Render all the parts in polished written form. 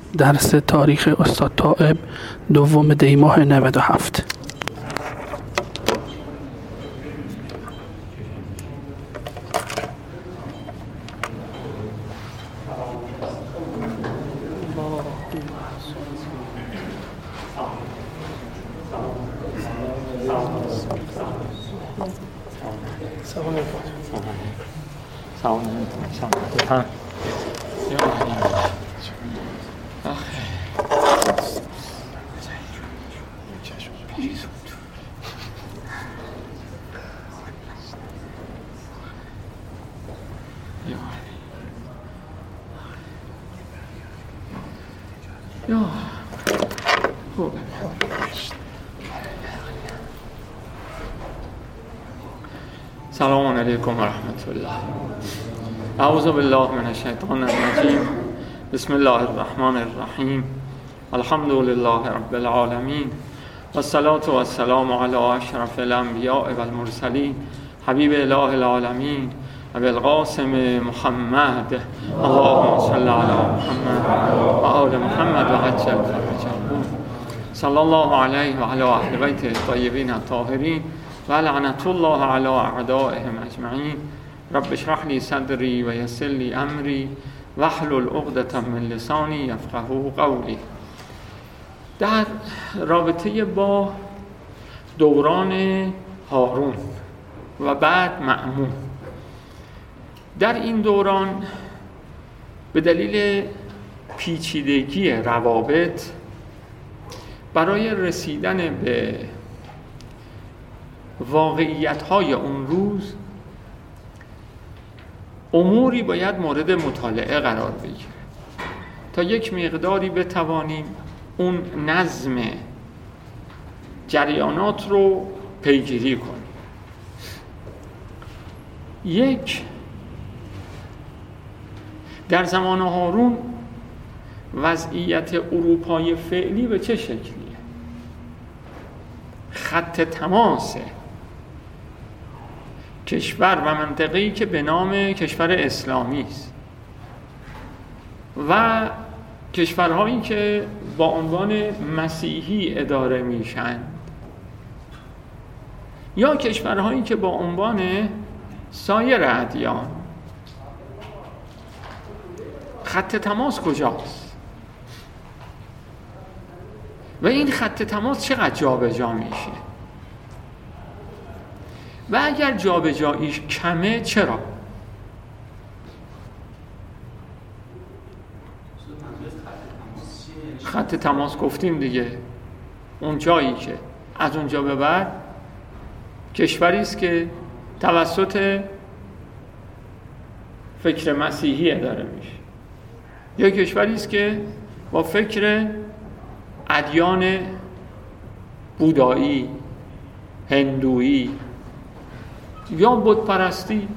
درس تاریخ استاد طائب 2 دی ماه 97. سلام علیکم و رحمت الله. اعوذ بالله من الشیطان الرجیم. بسم الله الرحمن الرحیم. الحمد لله رب العالمین و الصلاة و السلام علی اشرف الانبیاء و المرسلین حبیب اله العالمین ابی القاسم محمد اللهم صل علی محمد و آل محمد و عجل فرجهم صلی الله علیه و علی اهل بیت الطیبین الطاهرین و لعنت الله علی اعدائهم اجمعین. رب اشرح لی صدری و یسر لی امری واحلل عقدة من لسانی یفقهوا قولی. در رابطه با دوران هارون و بعد مأمون، در این دوران به دلیل پیچیدگی روابط برای رسیدن به واقعیت‌های اون روز اموری باید مورد مطالعه قرار بگیره تا یک مقداری بتوانیم اون نظم جریانات رو پیگیری کنیم. یک، در زمان هارون وضعیت اروپای فعلی به چه شکلیه؟ خط تماس کشور و منطقه‌ای که به نام کشور اسلامی است و کشورهایی که با عنوان مسیحی اداره میشن یا کشورهایی که با عنوان سایر ادیان. خط تماس کجاست؟ و این خط تماس چقدر جابجا میشه؟ و اگر جابجاییش کمه چرا؟ خط تماس گفتیم دیگه، اون جایی که از اونجا به بعد کشوری است که توسط فکر مسیحی اداره میشه یا کشوری است که با فکر ادیان بودایی، هندویی یا بت پرستی.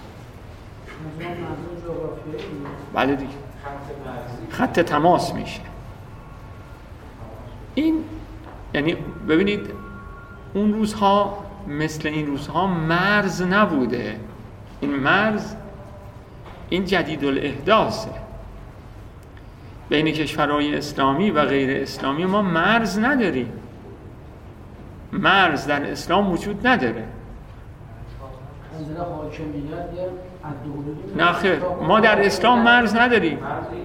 بله دیگه، خط تماس میشه. این یعنی ببینید اون روزها مثل این روزها مرز نبوده. این مرز، این جدید الاحداثه. بین کشورهای اسلامی و غیر اسلامی ما مرز نداریم. مرز در اسلام وجود نداره. نه خیر، ما در اسلام مرز نداریم.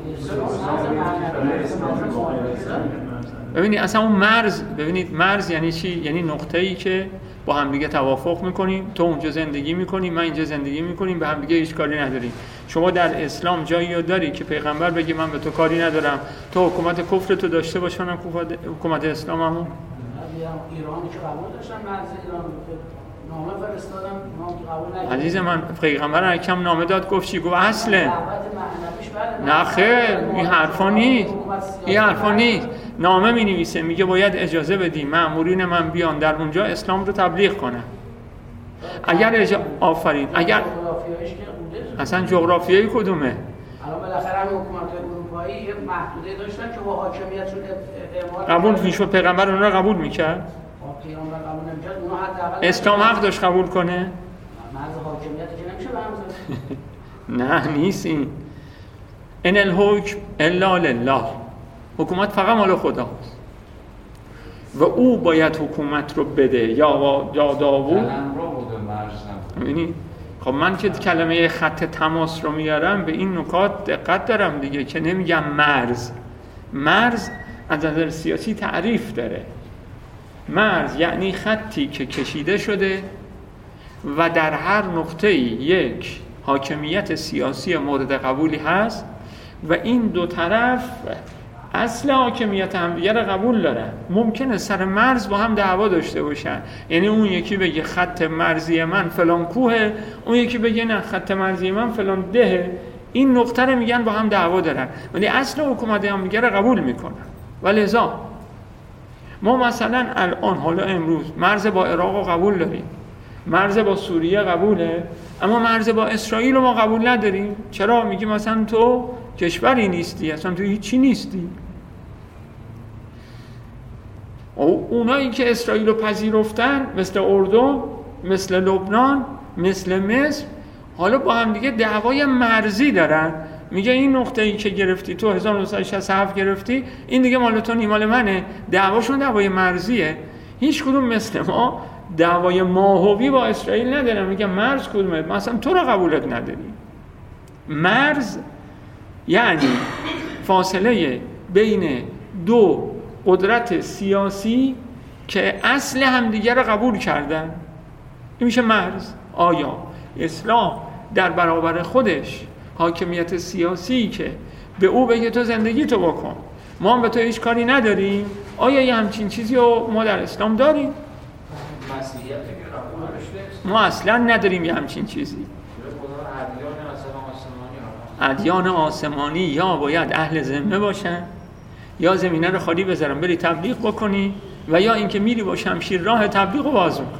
ببینید اصلا اون مرز، ببینید مرز یعنی چی؟ یعنی نقطه‌ای که با هم دیگه توافق میکنیم، تو اونجا زندگی میکنی، من اینجا زندگی میکنیم، به هم دیگه هیچ کاری نداریم. شما در اسلام جایی داری که پیغمبر بگه من به تو کاری ندارم، تو حکومت کفر تو داشته باش، منم حکومت اسلاممو؟ ایرانی که قبول داشتن مرز ایران نامه فرستادم، قبول نکردن. عزیز من، پیغمبر اکرم نامه داد، گفت چی؟ گفت اصله. نه خیر، این حرفا نیست. این حرفا نیست. نامه می نویسه، میگه باید اجازه بدی مأمورین من بیان در اونجا اسلام رو تبلیغ کنن. اگر آفرین، اگر اصلا جغرافیایی کدومه؟ الان بالاخره هم حکومت‌های اروپایی یه محدوده داشتن که با حاکمیتشون اعمال قبول میشد. پیغمبر اونها رو قبول میکرد؟ پیغمبر قبول نمی‌کرد، اونها حداقل اسلام حق داشت قبول کنه؟ مرز حاکمیت که نمیشه به هم زد. نه نیست. این ان الحکم الا لله. حکومت فقط مال خداست و او باید حکومت رو بده. یا داوود می‌بینی؟ خب من که کلمه خط تماس رو میارم به این نکات دقت دارم دیگه، که نمیگم مرز از نظر سیاسی تعریف داره. مرز یعنی خطی که کشیده شده و در هر نقطه‌ای یک حاکمیت سیاسی مورد قبولی هست و این دو طرف اصل حاکمیت همدیگه رو قبول دارن. ممکنه سر مرز با هم دعوا داشته باشن، یعنی اون یکی بگه خط مرزی من فلان کوهه، اون یکی بگه نه خط مرزی من فلان دهه. این نقطه رو میگن با هم دعوا دارن، ولی اصل حکومت همدیگه رو قبول میکنن. ولذا ما مثلا الان حالا امروز مرز با عراق رو قبول داریم، مرز با سوریه قبوله، اما مرز با اسرائیل رو ما قبول نداریم. چرا؟ میگیم مثلا تو کشوری نیستی، اصلا تو هیچی نیستی. اونایی که اسرائیل رو پذیرفتن مثل اردن، مثل لبنان، مثل مصر، حالا با هم دیگه دعوای مرزی دارن. میگه این نقطه‌ای که گرفتی تو 1967 گرفتی، این دیگه مال تو نی مال منه. دعواشون دعوای مرزیه. هیچ کدوم مثل ما دعوای ماهوی با اسرائیل ندارن. میگه مرز کدومه؟ مثلا تو رو قبولت نداریم. مرز یعنی فاصله بین دو قدرت سیاسی که اصل همدیگه رو قبول کردن، این میشه مرز. آیا اسلام در برابر خودش حاکمیت سیاسی که به او بگه تو زندگی تو بکن، ما هم به تو هیچ کاری نداریم، آیا یه همچین چیزی رو ما در اسلام داریم؟ ما اصلا نداریم یه همچین چیزی. ادیان آسمانی یا باید اهل ذمه باشن، یا زمینه رو خالی بذارن بری تبلیغ بکنی، و یا اینکه میری با شمشیر راه تبلیغ رو باز میکنی.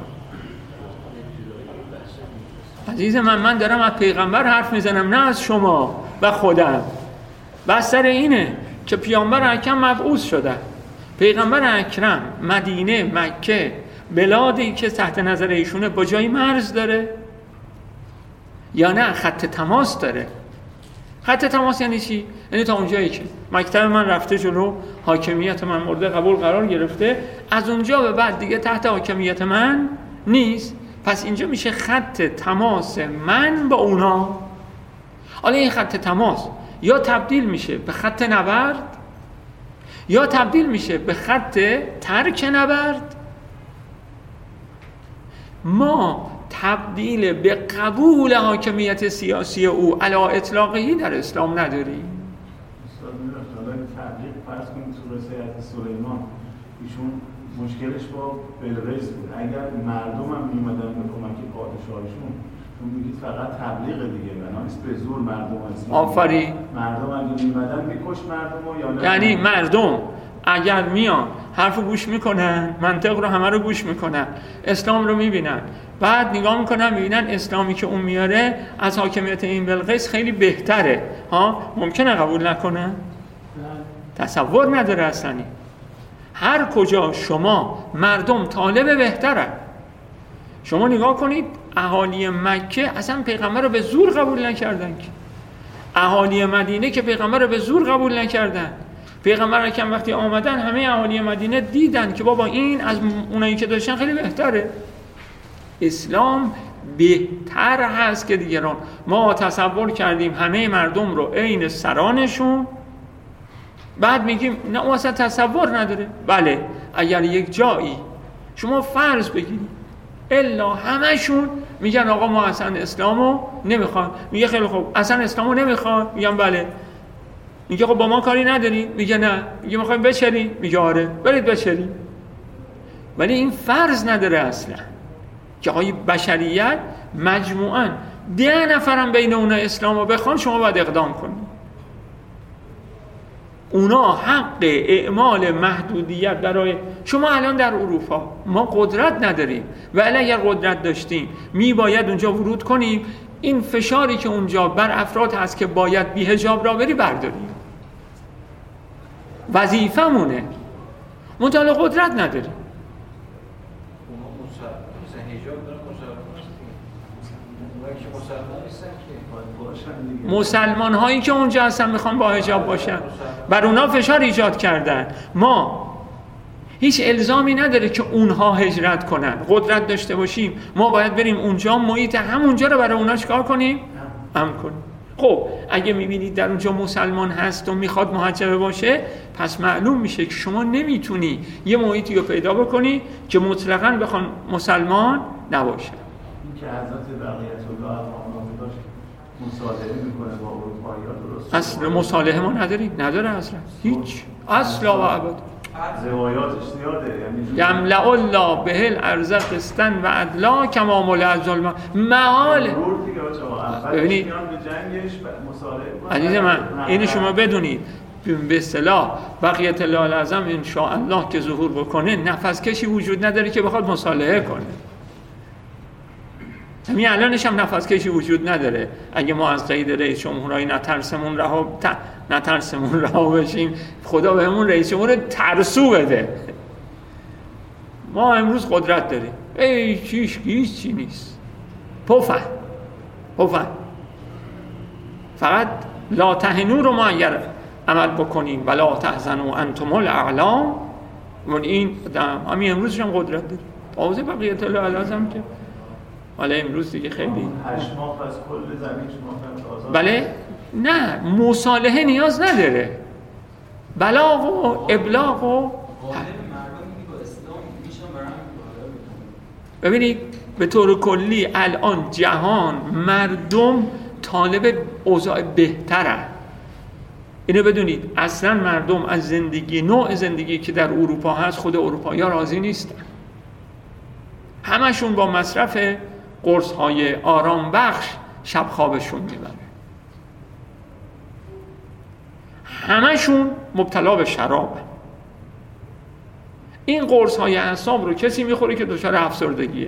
عزیز من دارم از پیغمبر حرف میزنم، نه از شما و خودم. بس سر اینه که پیامبر اکرم مبعوث شده. پیغمبر اکرم مدینه، مکه، بلادی که تحت نظر ایشونه با جای مرز داره یا نه خط تماس داره. خط تماس یعنی چی؟ یعنی تا اونجایی که مکتب من رفته جلو، حاکمیت من مورد قبول قرار گرفته، از اونجا به بعد دیگه تحت حاکمیت من نیست. پس اینجا میشه خط تماس من با اونا. حالا این خط تماس یا تبدیل میشه به خط نبرد یا تبدیل میشه به خط ترک نبرد. ما تبدیل به قبول حاکمیت سیاسی او علی اطلاقی در اسلام نداریم. استاد می‌رفت تبلیغ فرض کنید سوره سلیمان، ایشون مشکلش با بلقیس بود. اگر مردم هم می‌اومدن به کمک پادشاهشون، چون میگید فقط تبلیغ دیگه، بنابراین به زور مردم اسلام. آفرین. مردم اگه می‌اومدن می‌کش مردمو یا نه؟ یعنی مردم اگر میان حرفو گوش میکنن، منطق رو همه رو گوش میکنن، اسلام رو میبینن، بعد نگاه میکنن میبینن اسلامی که اون میاره از حاکمیت این بلقیس خیلی بهتره، ممکنه قبول نکنن؟ تصور نداره اصلا. هر کجا شما مردم طالب بهتره. شما نگاه کنید اهالی مکه اصلا پیغمبر رو به زور قبول نکردن، که اهالی مدینه که پیغمبر رو به زور قبول نکردن. پیغمبر اکرم وقتی آمدن همه اهالی مدینه دیدن که بابا این از اونایی که داشتن خیلی بهتره. اسلام بهتر هست که دیگران. ما تصور کردیم همه مردم رو عین سرانشون، بعد میگیم نه اون اصلا تصور نداره. بله اگر یک جایی شما فرض بگیرید الا همشون میگن آقا ما اصلا اسلامو نمیخوام، میگه خیلی خوب اصلا اسلامو نمیخوام، میگم بله. میگه خب با ما کاری نداری؟ میگه نه. میگه میخوایم بچریم؟ میگه آره برید بچریم. ولی این فرض نداره اصلا که آقای بشریت مجموعاً 10 نفرم بین اونا اسلامو بخوان شما باید اقدام کنید. اونا حق اعمال محدودیت برای شما الان در اروپا ما قدرت نداریم، ولی اگر قدرت داشتیم میباید اونجا ورود کنیم، این فشاری که اونجا بر افراد هست که باید بی حجاب را بری برداریم. وظیفمونه. منتها قدرت نداریم. مسلمان هایی که اونجا هستن میخوان با حجاب باشن، بر اونا فشار ایجاد کردن. ما هیچ الزامی نداره که اونها هجرت کنن. قدرت داشته باشیم ما باید بریم اونجا، محیط همونجا رو برای اونا چیکار کنیم؟ امن کنیم. خب اگه میبینید در اونجا مسلمان هست و میخواد محجبه باشه، پس معلوم میشه که شما نمیتونی یه محیطی رو پیدا بکنی که مطلقاً بخوان مسلمان نباشه. این که حضرت بقیت الله ارحمهم داشت مصالحه میکنه با اروپایی‌ها، درست؟ اصل مصالحه ما نداره اصلا، هیچ اصلا و ابد. روایاتش زیاده، یعنی یملأ الله به الارض قسطا و عدلا کما ملأ ظلما. معال ببینید عزیز من، اینو شما بدونید، به اصطلاح بقیت الله الاعظم ان شاء الله که ظهور بکنه، نفس کشی وجود نداره که بخواد مصالحه کنه. همین الانش هم نفس کشی وجود نداره. اگه ما از قید رئیس جمهورای نترسمون رها بشیم، خدا بهمون رئیس جمهور ترسو بده. ما امروز قدرت داریم، هیچ چی نیست، پفن. فقط لا تهنوا رو ما اگر عمل بکنیم ولا تحزنوا انتم الاعلام، این همین امروزش هم قدرت داریم. تازه بقیت الله الاعظم که حالا امروز دیگه خیلی 8 ماه از کل زمین شما آزاد. بله، نه مصالحه نیاز نداره، بلاغ و ابلاغ و ببینید به طور کلی الان جهان مردم طالب اوضاع بهتره. اینو بدونید، اصلا مردم از زندگی، نوع زندگی که در اروپا هست، خود اروپایی‌ها راضی نیستن. همشون با مصرف قرص‌های آرام بخش شب خوابشون میبره. همشون مبتلا به شرابه. این قرص‌های اعصاب رو کسی میخوره که دچار افسردگیه.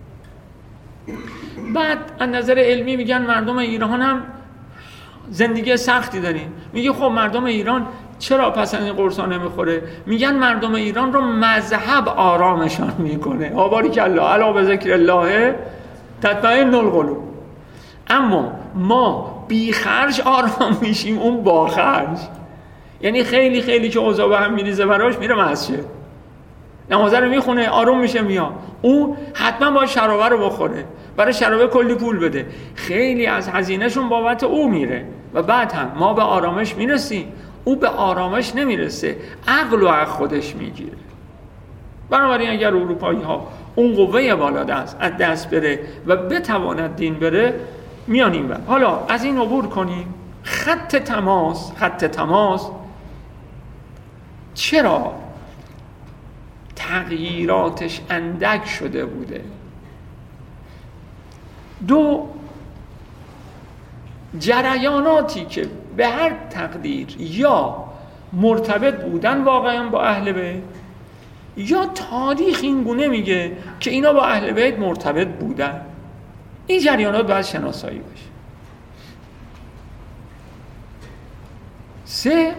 بعد از نظر علمی میگن مردم ایران هم زندگی سختی دارین. میگه خب مردم ایران چرا پس این قرصا نمیخوره؟ میگن مردم ایران رو مذهب آرامشان میکنه. آباری الله علا به ذکر الله تطمئن القلوب. اما ما بی خرج آرام میشیم، اون با خرج. یعنی خیلی خیلی که اوضاع به هم میریزه براش میره مسجد، نمازه رو میخونه، آروم میشه میاد. اون حتما باید شرابه رو بخوره، برای شرابه کلی پول بده، خیلی از هزینهشون بابت او میره. و بعد هم ما به آرامش میرسیم، او به آرامش نمیرسه، عقل و از خودش میگیره. بنابراین اگر اروپایی ها اون قوه بالادست از دست بره و بتواند دین بره، میانیم بر. حالا از این عبور کنیم. خط تماس چرا تغییراتش اندک شده بوده؟ 2 جریاناتی که به هر تقدیر یا مرتبط بودن واقعا با اهل بیت، یا تاریخ این گونه میگه که اینا با اهل بیت مرتبط بودن. این جریانات باید شناسایی باشه. 3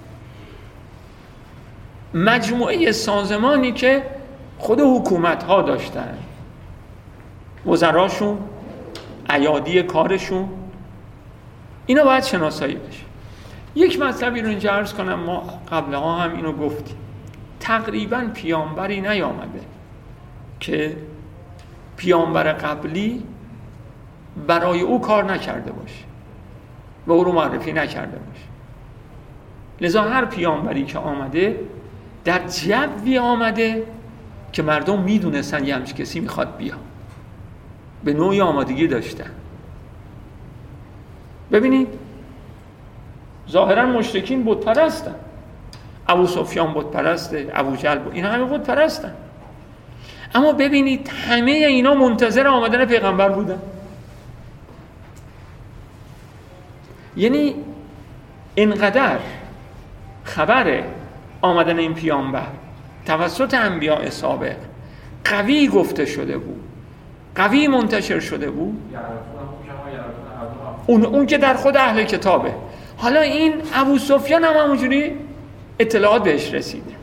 مجموعه سازمانی که خود حکومت ها داشتن، وزراشون، ایادی کارشون، اینا باید شناسایی بشه. یک مطلبی رو اینجا عرض کنم، ما قبلها هم اینو گفتیم، تقریباً پیامبری نیامده که پیامبر قبلی برای او کار نکرده باشه و او رو معرفی نکرده باشه. لذا هر پیامبری که آمده در جوی آمده که مردم میدونستن یه همچین کسی میخواد بیا، به نوعی آمادگی داشتن. ببینید ظاهرا مشرکین بت پرستن، ابو سفیان بت پرسته، ابو جهل اینا همه بت پرستن، اما ببینید همه اینا منتظر آمدن پیغمبر بودن. یعنی اینقدر خبر آمدن این پیامبر توسط انبیاء سابق قوی گفته شده بود، قوی منتشر شده بود، اون که در خود اهل کتابه. حالا این ابو سفیان هم همونجوری اطلاعات بهش رسیده.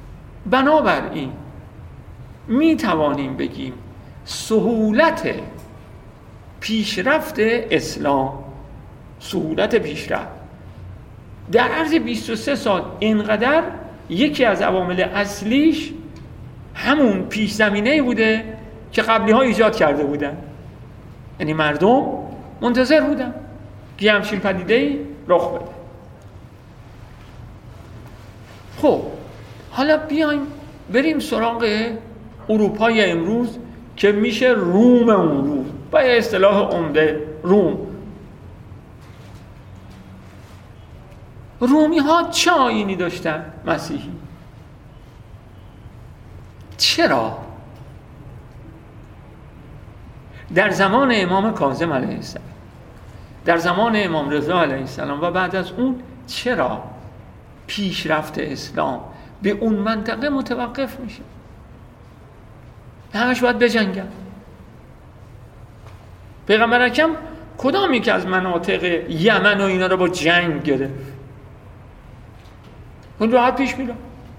بنابراین می توانیم بگیم سهولت پیشرفت اسلام، سهولت پیشرفت در عرض 23 سال اینقدر یکی از عوامل اصلیش همون پیش زمینه‌ای بوده که قبلی ها ایجاد کرده بودن. یعنی مردم منتظر بودن که همچین پدیده‌ای رخ بده. خب حالا بیایم بریم سراغ اروپای امروز که میشه روم اون روز، با اصطلاح عمده روم. رومی ها چه آیینی داشتن؟ مسیحی. چرا؟ در زمان امام کاظم علیه السلام، در زمان امام رضا علیه السلام و بعد از اون چرا پیشرفت اسلام به اون منطقه متوقف میشه؟ همش باید بجنگن. پیغمبر اکرم کدام یک از مناطق یمن و اینا رو با جنگ گرفت؟ اون راحت پیش میره.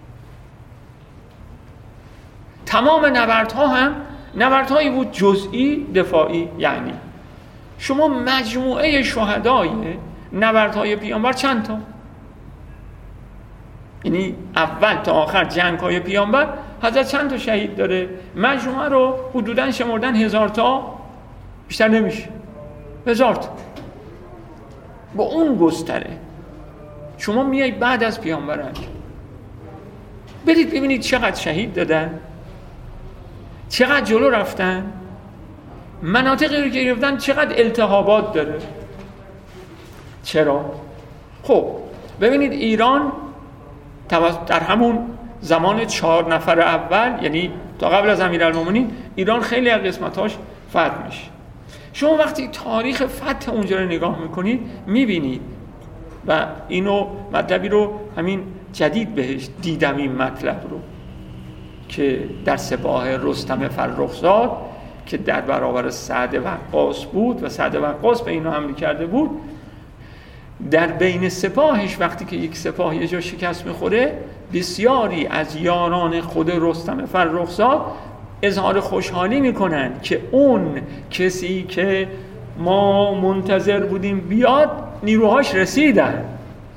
تمام نبردها هم نبردهایی بود جزئی دفاعی. یعنی شما مجموعه شهدای نبردهای پیامبر چند تا؟ یعنی اول تا آخر جنگ‌های پیامبر حضرت چند تا شهید داره؟ مجموعه رو حدوداً شمردن 1000 تا، بیشتر نمیشه. 1000 تا. با اون گستره شما میای بعد از پیامبر برید ببینید چقدر شهید دادن، چقدر جلو رفتن، مناطقی رو که گرفتن چقدر التهابات داره. چرا؟ خب ببینید ایران در همون زمان 4 نفر اول، یعنی تا قبل از امیرالمومنین، ایران خیلی از قسمتاش فتح میشه. شما وقتی تاریخ فتح اونجا رو نگاه میکنید میبینید، و اینو مطلبی رو همین جدید بهش دیدم، این مطلب رو که در سپاه رستم فرخزاد که در برابر سعد وقاص بود و سعد وقاص به اینو حمله کرده بود، در بین سپاهش وقتی که یک سپاه یه جا شکست میخوره، بسیاری از یاران خود رستم فرخزاد اظهار خوشحالی میکنن که اون کسی که ما منتظر بودیم بیاد نیروهاش رسیدن.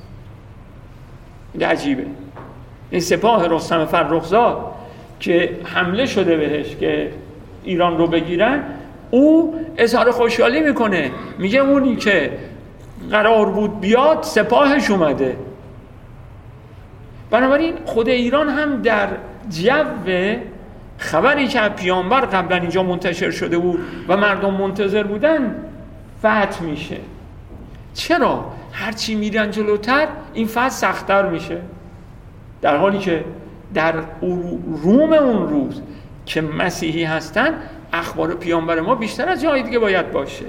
عجیبه. این سپاه رستم فرخزاد که حمله شده بهش که ایران رو بگیرن، او اظهار خوشحالی میکنه، میگه اونی که قرار بود بیاد سپاهش اومده. بنابراین خود ایران هم در جو خبری که پیامبر قبلا اینجا منتشر شده بود و مردم منتظر بودن فتح میشه. چرا؟ هرچی میرن جلوتر این فتح سخت‌تر میشه، در حالی که در روم اون روز که مسیحی هستن اخبار پیامبر ما بیشتر از جای دیگه باید باشه.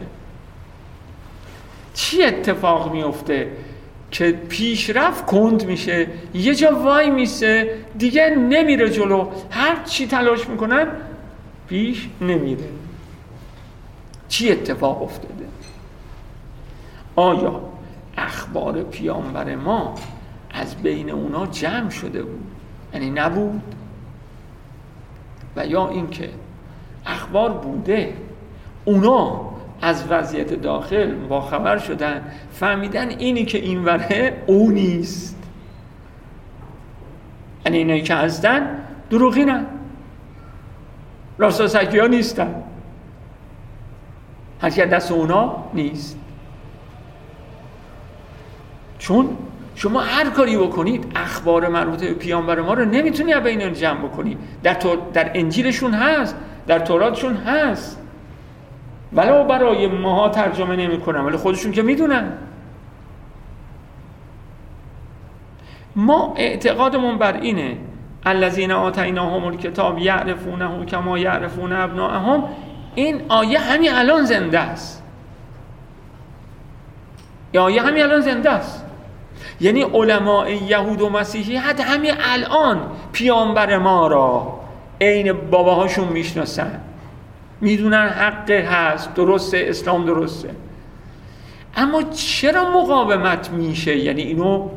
چی اتفاق میفته که پیشرفت کند میشه، یه جا وای میسه، دیگه نمیره جلو، هر چی تلاش میکنن پیش نمیره. چی اتفاق افتاده؟ آیا اخبار پیامبر ما از بین اونا جمع شده بود، یعنی نبود، و یا اینکه اخبار بوده، اونا از وضعیت داخل با خبر شدن، فهمیدن اینی که این وره او نیست، یعنی اینایی که هستن دروغینن، راستاسکی ها نیستن، هرچی دست اونا نیست. چون شما هر کاری بکنید اخبار مربوط به پیامبر ما رو نمیتونی از بین جمع بکنی. در انجیلشون هست، در توراتشون هست، ولو برای ماها ترجمه نمیکنن، ولی خودشون که میدونن. ما اعتقادمون بر اینه الذین آتیناهم الکتاب یعرفونه کما یعرفون ابناءهم. این آیه همین الان زنده است. این آیه همین الان زنده است. یعنی علماء یهود و مسیحی حتی همین الان پیامبر ما را عین باباهاشون میشناسن، میدونن حق هست، درسته، اسلام درسته. اما چرا مقاومت میشه؟ یعنی اینو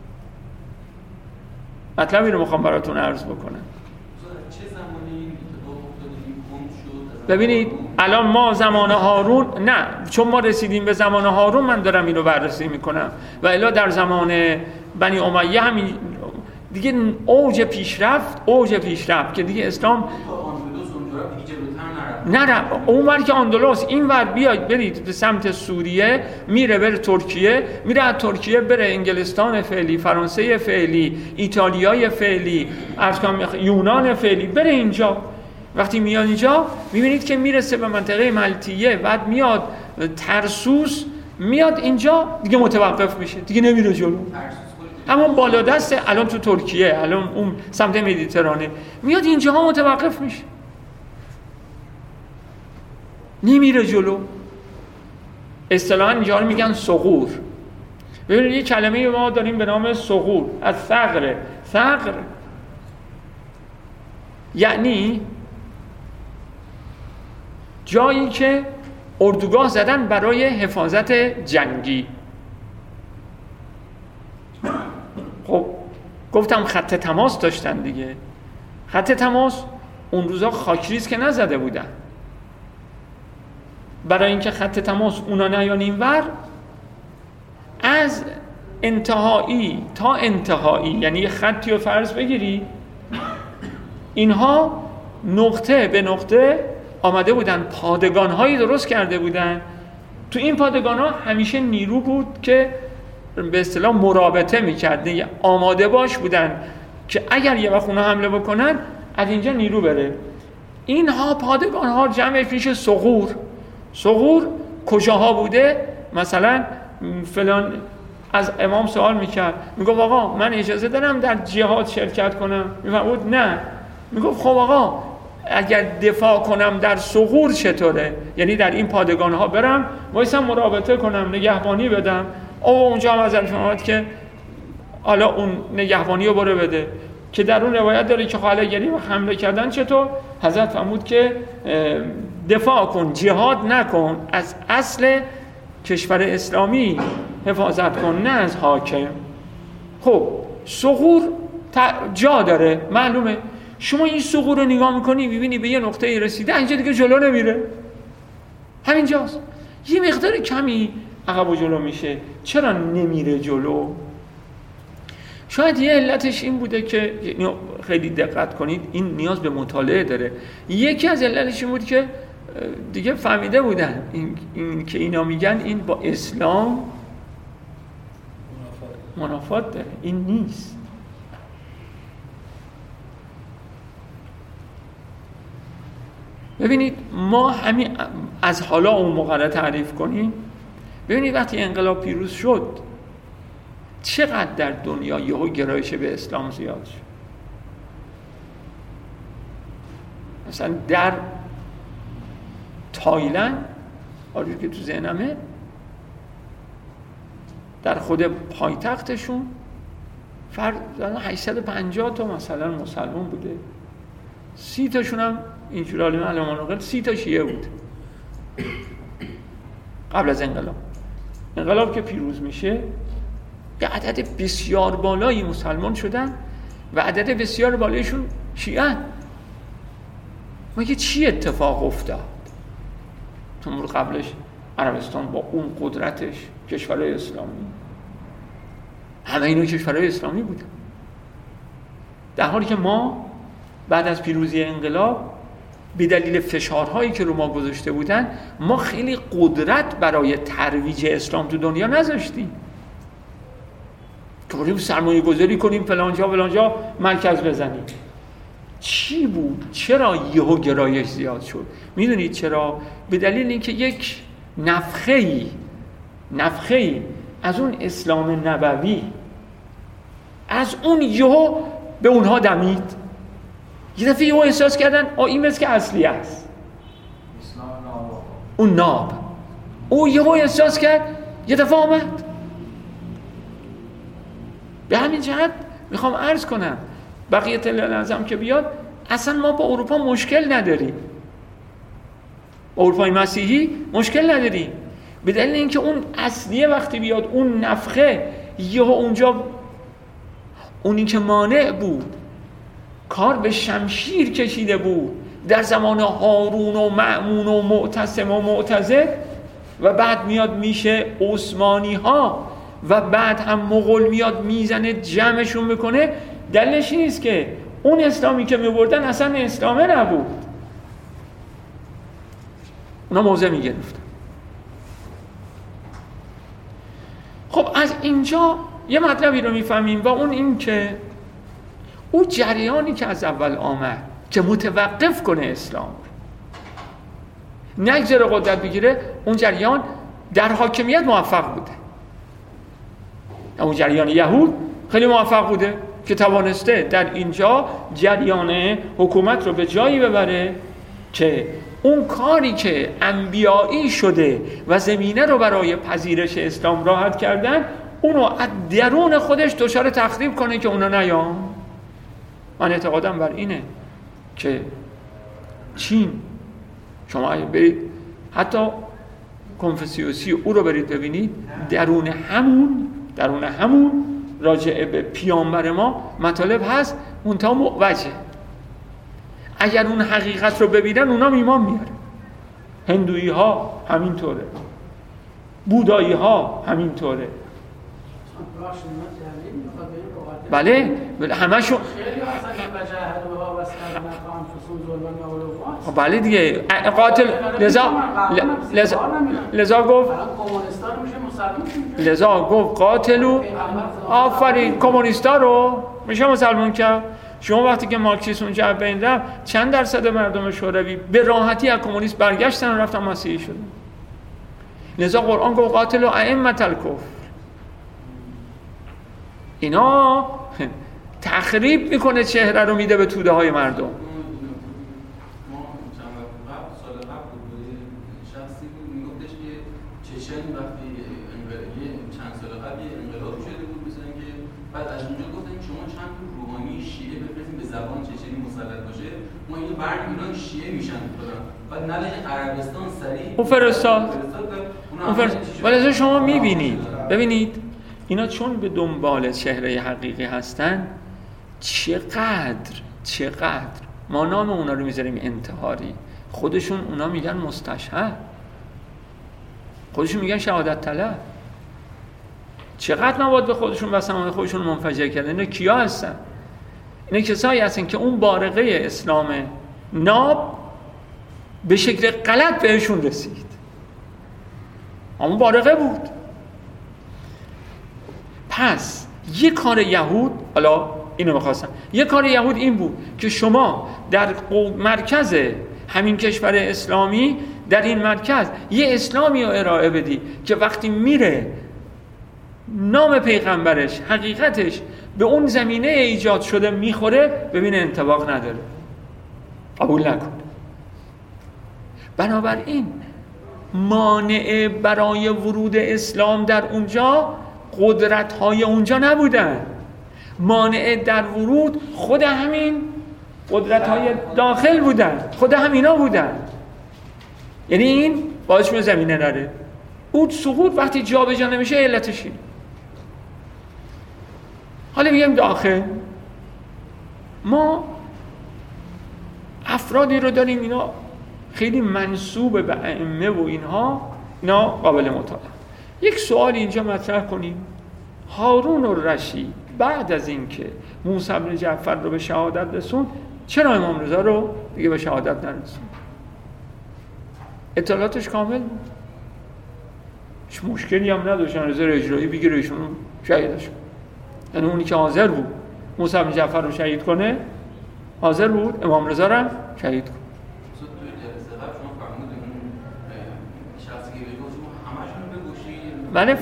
مطلبی رو میخوام براتون عرض بکنم. چه زمانی این اتفاق افتاد؟ ببینید الان ما زمان هارون، نه چون ما رسیدیم به زمان هارون من دارم اینو بررسی میکنم، و الا در زمان بنی امیه همین دیگه اوج پیشرفت که دیگه اسلام نه اون ور که اندلس، این ور بیاید برید به سمت سوریه، بره ترکیه، میره از ترکیه بره انگلستان فعلی، فرانسه فعلی، ایتالیای فعلی، یونان فعلی، بره اینجا. وقتی میاد اینجا میبینید که میرسه به منطقه ملتیه، بعد میاد ترسوس، میاد اینجا دیگه متوقف میشه، دیگه نمیره جلو. همون بالا دسته الان تو ترکیه، الان اون سمت مدیترانه، میاد اینجا متوقف میشه، نمیره جلو. اصطلاحاً اینجا رو میگن ثغور. ببینید یه کلمه ما داریم به نام ثغور، از ثغر یعنی جایی که اردوگاه زدن برای حفاظت جنگی. خب گفتم خط تماس داشتن دیگه. خط تماس اون روزا خاکریز که نزده بودن، برای اینکه خط تماس اونا نیان اینور، از انتهایی تا انتهایی، یعنی یه خطی رو فرض بگیری، اینها نقطه به نقطه آمده بودن، پادگان‌هایی درست کرده بودن. تو این پادگان‌ها همیشه نیرو بود که به اصطلاح مرابطه می‌کرد، آماده باش بودن که اگر یه وقت اونا حمله بکنن از اینجا نیرو بره. اینها پادگان‌ها جمعش میشه ثغور کجاها بوده؟ مثلا فلان از امام سوال میکرد، میگفت آقا من اجازه دارم در جهاد شرکت کنم؟ میفرمود نه. میگفت خب آقا اگر دفاع کنم در ثغور چطوره؟ یعنی در این پادگان‌ها برم وایسم مرابطه کنم، نگهبانی بدم. اونجا هم ازش اومد که حالا اون نگهبانی رو بره بده، که در اون روایت داره که حالا گری و حمله کردن چطور؟ حضرت فرمود که دفاع کن، جهاد نکن، از اصل کشور اسلامی حفاظت کن، نه از حاکم. خب ثغور جا داره، معلومه. شما این ثغور رو نگاه میکنی ببینی به یه نقطه رسیده، اینجا دیگه جلو نمیره، همینجاست. یه مقدار کمی عقب و جلو میشه. چرا نمیره جلو؟ شاید یه علتش این بوده که خیلی دقت کنید، این نیاز به مطالعه داره. یکی از علتش این بود که دیگه فهمیده بودن این که اینا میگن این با اسلام منافات داره، این نیست. ببینید ما همین از حالا اون موقع تعریف کنیم. ببینید وقتی انقلاب پیروز شد چقدر در دنیا یهو گرایش به اسلام زیاد شد. مثلا در تایلند، آنجور که تو ذهنمه، در خود پایتختشون فرد 850 تا مثلا مسلمان بوده، 30 تاشون هم اینجور عالم علمان 30 تا شیعه بود. قبل از انقلاب که پیروز میشه یه عدد بسیار بالایی مسلمان شدن و عدد بسیار بالایشون شیعه. مگه چی اتفاق افتاد؟ تو قبلش عربستان با اون قدرتش، کشورهای اسلامی، همه اینا کشورهای اسلامی بودن، در حالی که ما بعد از پیروزی انقلاب به دلیل فشارهایی که رو ما گذاشته بودن ما خیلی قدرت برای ترویج اسلام تو دنیا نذاشتیم که بریم سرمایه گذاری کنیم فلانجا مرکز بزنیم. چی بود؟ چرا یهو گرایش زیاد شد؟ میدونید چرا؟ به دلیل اینکه یک نفخه‌ای از اون اسلام نبوی از اون یهو به اونها دمید. یه دفعه یهو احساس کردن این مثل که اصلی است، اون ناب او یهو احساس کرد، یه دفعه آمد. به همین جهت میخوام عرض کنم بقیت الاعظم که بیاد، اصلا ما با اروپا مشکل نداریم، با اروپای مسیحی مشکل نداریم، به دلیل اینکه اون اصلیه وقتی بیاد، اون نفخه یهو اونجا، اونی که مانع بود، کار به شمشیر کشیده بود در زمان هارون و مأمون و معتصم و معتضد و بعد میاد میشه عثمانی ها و بعد هم مغول میاد میزنه جمعشون میکنه. دلیلش این نیست که اون اسلامی که میبردن اصلا اسلامه نبود، اونا موضع میگرفتن. خب از اینجا یه مطلبی رو میفهمیم و اون این که اون جریانی که از اول آمد که متوقف کنه اسلام نگذره قدرت بگیره، اون جریان در حاکمیت موفق بوده. اون جریان یهود خیلی موفق بوده که توانسته در اینجا جریان حکومت رو به جایی ببره که اون کاری که انبیایی شده و زمینه رو برای پذیرش اسلام راحت کردن، اونو از درون خودش دچار تخریب کنه که اونا نیام. من اعتقادم بر اینه که چین، شما برید حتی کنفوسیوسی او رو برید ببینید، درون همون راجع به پیامبر ما مطالب هست منتها معوجه. اگر اون حقیقت رو ببینن اونا ایمان میاره. هندویی ها همینطوره، بودایی ها همینطوره. بله همشون بله دیگه قاتل لذا گفت قاتلو، آفرین، کمونیستا رو میشه مسلمان کرد. شما وقتی که مارکسیسم اونجا بین رفت، چند درصد مردم شوروی به راحتی از کمونیست برگشتن و رفتن مسیحی شدن. لذا قرآن گفت قاتلو ائمة الکفر. اینا تخریب میکنه، چهره رو میده به توده های مردم. چند سال قبل یه انقلاب شده بود مثلا که بعد از اونجا گفتن شما چند تا روحانی شیعه بفرستین به زبان چچنی مسلط باشه، ما اینو برمی ایران شیعه میشن فلان، بعد نلای عربستان سریع اون فرستاد. ولی شما میبینید، ببینید اینا چون به دنبال چهره حقیقی هستن، چقدر ما نام اونا رو میذاریم انتحاری، خودشون اونا میگن مستشهد، خودشون میگن شهادت طلب. چقدر مواد به خودشون و سماع خودشون منفجر کردن. اینا کیا هستن؟ اینا کسایی هستن که اون بارقه اسلام ناب به شکل غلط بهشون رسید، اون بارقه بود. پس یک کار یهود، حالا اینو می‌خواستم، یک کار یهود این بود که شما در مرکز همین کشور اسلامی، در این مرکز یه اسلامی رو ارائه بدی که وقتی میره نام پیغمبرش، حقیقتش به اون زمینه ایجاد شده میخوره، ببینه انطباق نداره، قبول نکن. بنابراین مانع برای ورود اسلام در اونجا قدرت‌های اونجا نبودن، مانع در ورود خود همین قدرت‌های داخل بودن، خود همینا بودن. یعنی این باعث شده زمینه نره. اون سقوط وقتی جا به جا نمیشه علتش اینه. حالا میگم داخل ما افرادی رو داریم اینا خیلی منسوب به ائمه و اینها، اینا قابل مطالعه. یک سوال اینجا مطرح کنیم، هارون الرشید بعد از اینکه موسی بن جعفر رو به شهادت رسوند، چرا امام رضا رو دیگه به شهادت نرسوند؟ اطلاعاتش کامل بود، هیچ مشکلی هم نداشتن، نظر اجرایی بگیره ایشون رو شهیدش. یعنی اونی که حاضر بود موسی بن جعفر رو شهید کنه، حاضر بود امام رضا رو شهید کنه. بله.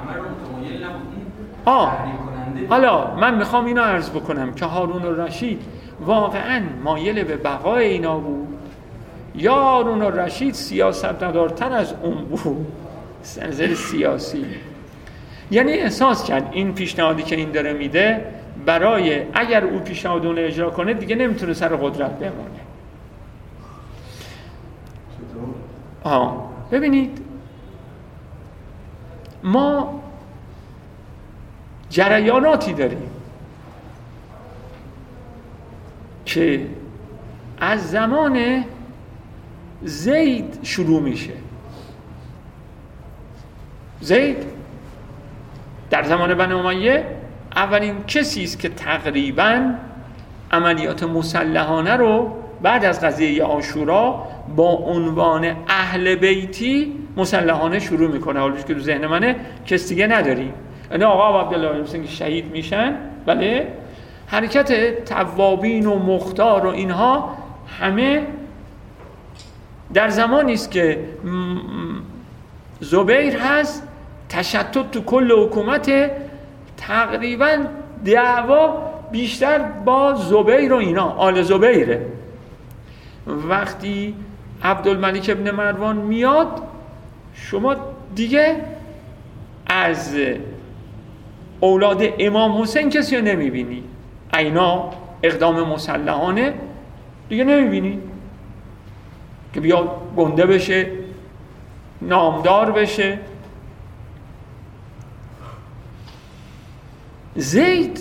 حالا من میخوام اینو عرض بکنم که هارون الرشید واقعا مایل به بقای اینا بود یا هارون الرشید سیاستمدارتر از اون بود نظر سیاسی؟ یعنی احساس کرد این پیشنهادی که این داره میده برای اگر او پیشنهاد اون اجرا کنه دیگه نمیتونه سر قدرت بمونه. ببینید ما جریاناتی داریم که از زمان زید شروع میشه. زید در زمان بنی امیه اولین کسی است که تقریباً عملیات مسلحانه رو بعد از قضیه عاشورا با عنوان اهل بیتی مسلحانه شروع میکنه. حالا که تو ذهن منه کس دیگه نداری. یعنی آقا عبدالله مثلا که شهید میشن، بله، حرکت توابین و مختار و اینها همه در زمانی است که زبیر هست، تشتت تو کل حکومت، تقریبا دعوا بیشتر با زبیر و اینا، آل زبیره. وقتی عبدالملک ابن مروان میاد، شما دیگه از اولاد امام حسین کسی رو نمیبینی. اینا اقدام مسلحانه دیگه نمیبینی که بیا گنده بشه، نامدار بشه. زید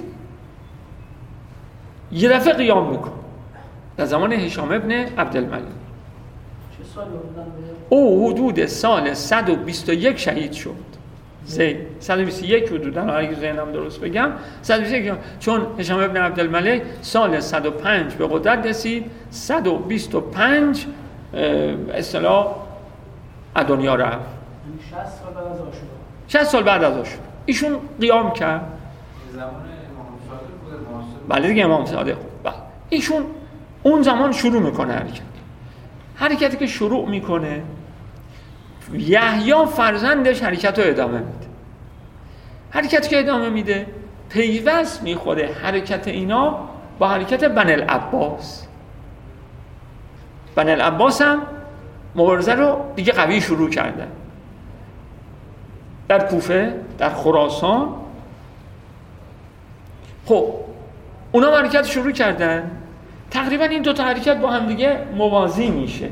یه دفعه قیام میکن در زمان هشام ابن عبدالملک. چه سالی بودن؟ او حدود سال 121 شهید شد. زید 121 حدوداً، اگه ذهنم درست بگم 121، چون هشام ابن عبدالملک سال 105 به قدرت رسید، 125 اصطلاح از دنیا رفت. 60 سال بعد از عاشورا. 60 سال بعد از عاشورا ایشون قیام کرد. زمان امام صادق بود. بله دیگه امام صادق. بله. ایشون اون زمان شروع میکنه حرکتی که شروع میکنه، یحیی فرزندش حرکت رو ادامه میده. حرکتی که ادامه میده پیوست میخوره حرکت اینا با حرکت بنی العباس. بنی العباس هم مبارزه رو دیگه قوی شروع کردن در کوفه، در خراسان. خب اونا حرکت شروع کردن، تقریبا این دو تا حرکت با هم دیگه موازی میشه.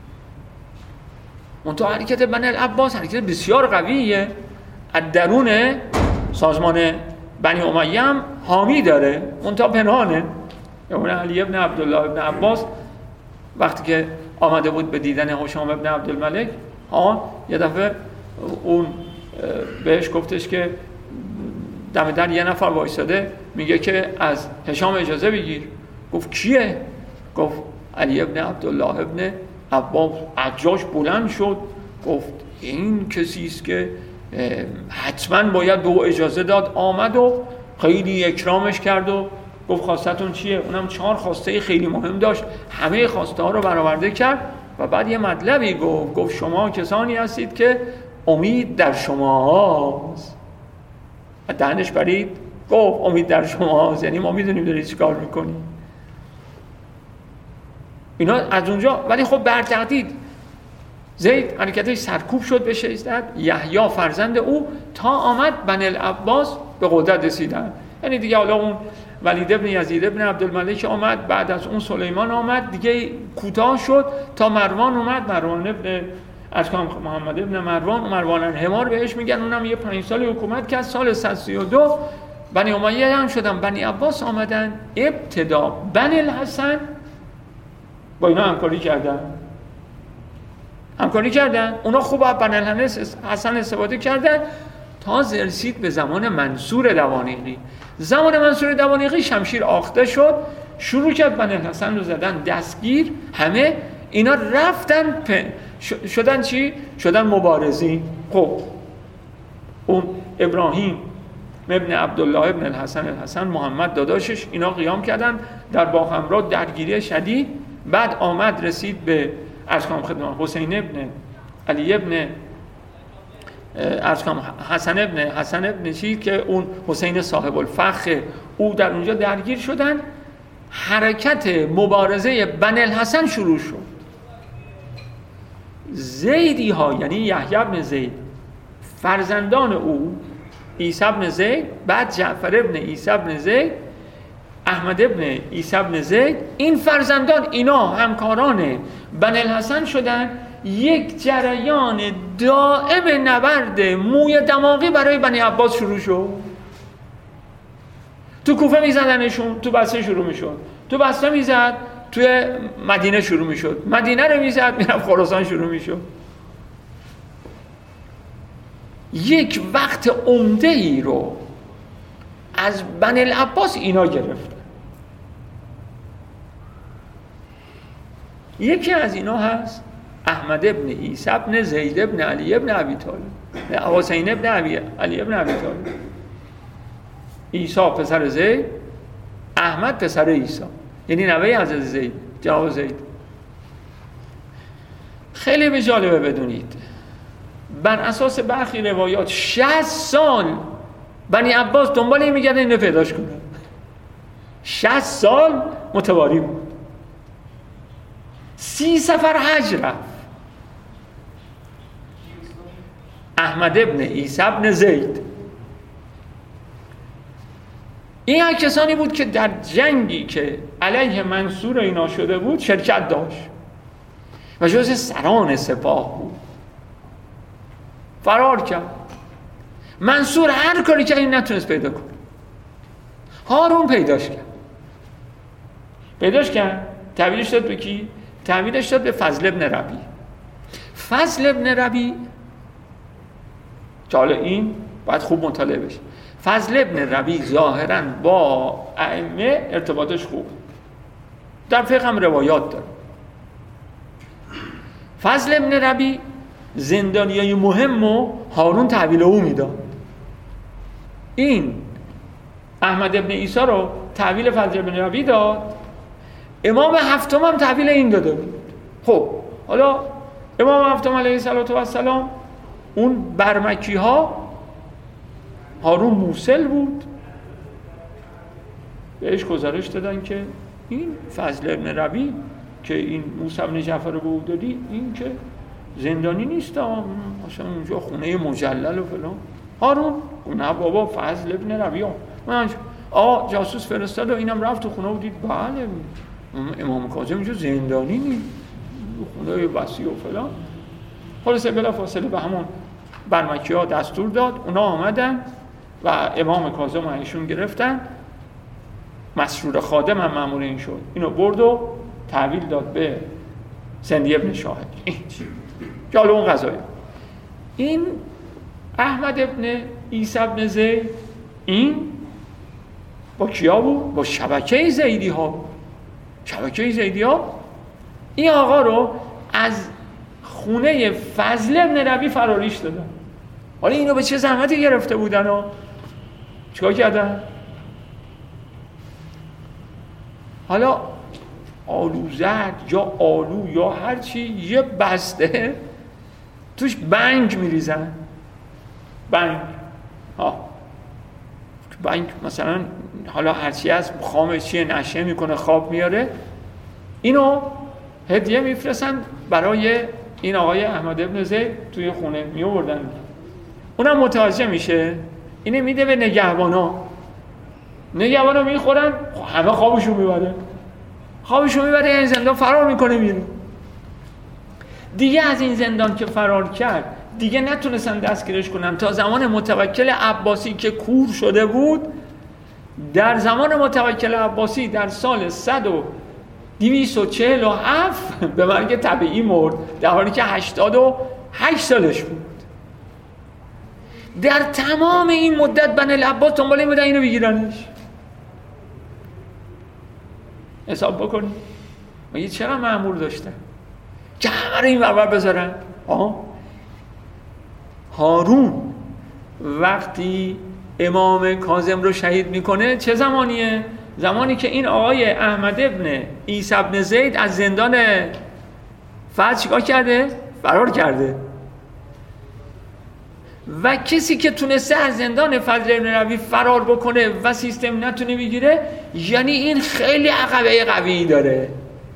منتها حرکت بنی العباس حرکت بسیار قویه، از درون سازمان بنی امیه هم حامی داره، منتها پنهانه. یعنی علی ابن عبدالله ابن عباس وقتی که آمده بود به دیدن هشام ابن عبدالملک، یه دفعه اون بهش گفتش که دم در یه نفر وایساده میگه که از هشام اجازه بگیر. گفت کیه؟ گفت علی ابن عبدالله ابن عباس. عجاش بلند شد، گفت این کسی است که حتما باید به او اجازه داد. آمد و خیلی اکرامش کرد و گفت خواستتون چیه؟ اونم 4 خواسته خیلی مهم داشت، همه خواسته ها رو برآورده کرد و بعد یه مطلبی گفت شما کسانی هستید که امید در شما هست. دهنش برید، گفت امید در شما هست، یعنی ما میدونیم دارید چی کار میکنید. اینا از اونجا، ولی خب بر تقدید زید حرکتش سرکوب شد به شدت. یحیی فرزند او تا آمد بنی العباس به قدرت رسیدن. یعنی دیگه حالا اون ولید ابن یزید ابن عبدالملک آمد، بعد از اون سلیمان آمد، دیگه کوتاه شد تا مروان اومد. مروان ابن ارکان محمد ابن مروان الحمار بهش میگن. اونم یه 5 سالی حکومت کرد. سال 132 بنی امیه هم شدن، بنی عباس آمدن. ابتدا بنی الحسن با اینا همکاری کردن. اونا خوب از بنی الحسن استفاده کردن تا رسید به زمان منصور دوانیقی. زمان منصور دوانیقی شمشیر آخته شد، شروع کرد بنی الحسن رو زدن دستگیر. همه اینا رفتن شدن چی؟ شدن مبارزین. خب اون ابراهیم ابن عبدالله ابن الحسن محمد داداشش، اینا قیام کردن در باهمرا درگیری شدید. بعد آمد رسید به ارکام خدمت حسین ابن علی ابن ارکام حسن ابن چی که اون حسین صاحب الفخ، او در اونجا درگیر شدن. حرکت مبارزه بنی الحسن شروع شد. زیدی ها، یعنی یحیی ابن زید، فرزندان او، عیسی ابن زید، بعد جعفر ابن عیسی ابن زید، احمد ابن عیسی ابن زید، این فرزندان اینا همکاران بنی الحسن شدن. یک جریان دائم نبرد موی دماغی برای بنی عباس شروع شد. تو کوفه میزدنشون، تو بصره شروع میشد، تو بصره میزد توی مدینه شروع میشد، مدینه رو میزد میرفت خراسان شروع میشد. یک وقت عمده ای رو از بنی العباس اینا گرفتن. یکی از اینا هست احمد ابن عیسی ابن زید ابن علی ابن ابی طالب، حسین ابن علی ابن ابی طالب. عیسی پسر زید، احمد پسر عیسی، یعنی نوه حضرت زید، جناب زید. خیلی به جالبه بدونید بر اساس برخی روایات 60 سال بنی عباس دنبال این میگردن اینو پیداش کنن. 60 سال متواری بود. 30 سفر حج رفت. احمد ابن عیسی ابن زید. این ها کسانی بود که در جنگی که علیه منصور اینا شده بود شرکت داشت و جز سران سپاه بود. فرار کرد. منصور هر کاری که این نتونست پیدا کنه. هارون پیداش کرد. تحویلش داد به کی؟ تحویلش داد به فضل ابن ربیع. فضل ابن ربیع که حالا این باید خوب مطالعه بشه. فضل ابن ربیع ظاهراً با ائمه ارتباطش خوب، در فقه هم روایات داره. فضل ابن ربیع زندانیای مهم و هارون تحویل او میداد. این احمد ابن عیسی رو تحویل فضل ابن ربیع داد. امام هفتم هم تحویل این داده بود. خب حالا امام هفتم علیه السلام اون برمکی ها، هارون موصل بود، بهش گزارش دادن که این فضل ابن ربیع که این موسی بن جعفر رو به او دادی، این که زندانی نیست، مثلا اونجا خونه مجلل و فلان. هارون نه بابا، فضل ابن ربیع. جاسوس فرستاد و اینم رفت تو خونه و دید بله امام کاظم اینجا زندانی نیست، خونه وسیع و فلان. خلاصه بلا فاصله به همون برمکی ها دستور داد، اونا آمدن و امام کاظم رو ایشون گرفتن. مسرور خادم هم مأمور این شد، اینو برد و تحویل داد به سندی ابن شاهد. که حالا اون قضایه. این احمد ابن عیسی ابن زید این با کیا بود؟ با شبکه زیدی ها. شبکه زیدی ها این آقا رو از خونه فضل ابن ربیع فراریش دادن. حالا اینو به چه زحمتی گرفته بودن و چیکار کردن؟ حالا آلوزد یا آلو یا هرچی یه بسته توش بنگ میریزن. بنگ مثلا حالا هرچی از خامه چیه نشه میکنه خواب میاره، اینو هدیه میفرستن برای این آقای احمد ابن زید توی خونه میوردن. اونم متوجه میشه، اینه میده به نگهبانا میخورن، همه خوابشون میبره این زندان فرار میکنه میره. دیگه از این زندان که فرار کرد دیگه نتونستن دستگیرش کنن تا زمان متوکل عباسی که کور شده بود. در زمان متوکل عباسی در سال 1247 به مرگ طبیعی مرد، در حالی که 88 سالش بود. در تمام این مدت بنی العباس دنبال این بودن اینو بگیرنش. حساب بکنید مگه چرا مأمور داشتن که همه رو این ور بذارن؟ هارون وقتی امام کاظم رو شهید میکنه چه زمانیه؟ زمانی که این آقای احمد ابن عیسی ابن زید از زندان فضل چیکار کرده؟ فرار کرده. و کسی که تونسته از زندان فضل ابن ربیع فرار بکنه و سیستم نتونه بگیره، یعنی این خیلی عقبه قوی داره.